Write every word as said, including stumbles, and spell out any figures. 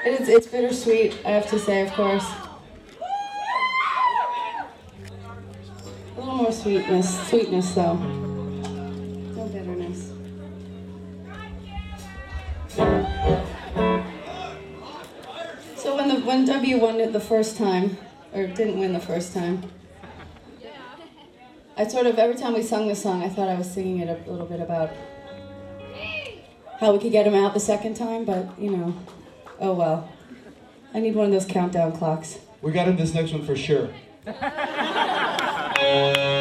It's, it's bittersweet, I have to say, of course. A little more sweetness, sweetness though. No bitterness. So when the when W won it the first time, or didn't win the first time, I sort of, every time we sung this song, I thought I was singing it a little bit about how we could get him out the second time, but, you know, oh well. I need one of those countdown clocks. We got him this next one for sure.